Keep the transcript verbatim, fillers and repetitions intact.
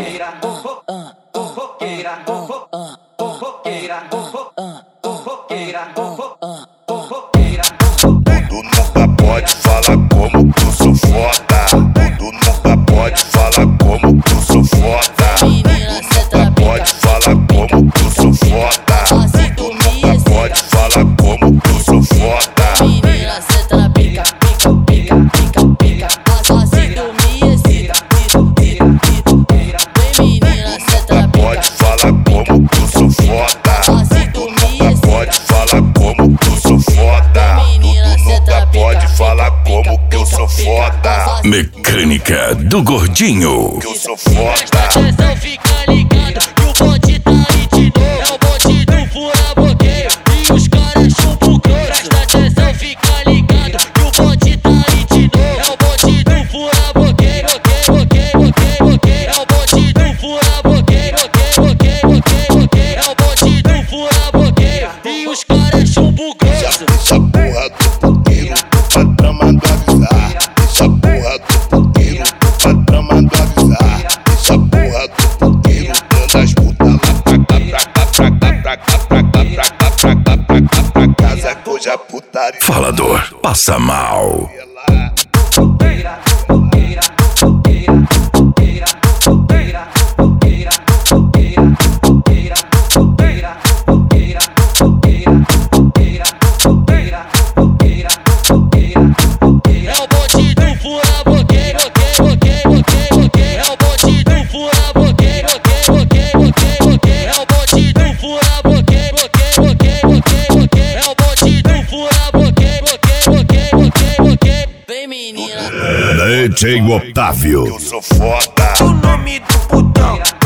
Tudo nunca pode falar como que eu sou foda. Tudo nunca pode falar como que eu sou foda. Tudo nunca pode falar como que eu sou foda. Tudo nunca pode falar como que eu sou foda. Menina, senta na pica, pica, pica, pica, pica. Só se dormir, excita, excita, excita. Vem menina, senta na pica. Pode falar como que eu sou foda. Só se dormir, excita. Pode falar como que eu sou foda. Menina, senta na pica. Pode falar como que eu sou foda. Mecânica do Gordinho. Que eu sou foda. Presta atenção, fica ligado que o bonde tá aí de novo. É o bonde do fura-bloqueio e os caras chumbo grosso. Presta atenção, fica ligado que o bonde tá aí de novo. É o bonde do fura-bloqueio, bloqueio, bloqueio, bloqueio, bloqueio. É o bonde do fura-bloqueio, bloqueio, bloqueio, bloqueio, bloqueio. É o bonde do fura-bloqueio e os caras chumbo grosso. Deixa a porra do ponteiro pro patrão mandou avisar. Deixa a porra do ponteiro pro patrão mandou avisar. Deixa a porra do ponteiro manda as putas lá pra cá, pra cá, pra cá, pra cá, pra cá, pra cá, pra cá, pra cá, pra casa que hoje a putaria. Falador passa mal. É o bonde do fura-bloqueio, bloqueio, bloqueio, bloqueio. É o bonde do fura-bloqueio, bloqueio, bloqueio, bloqueio. É o bonde do fura-bloqueio, bloqueio, bloqueio, bloqueio. É o bonde do fura-bloqueio, bloqueio, bloqueio, bloqueio. Vem menina. D J Otávio. Eu sou foda. O nome do putão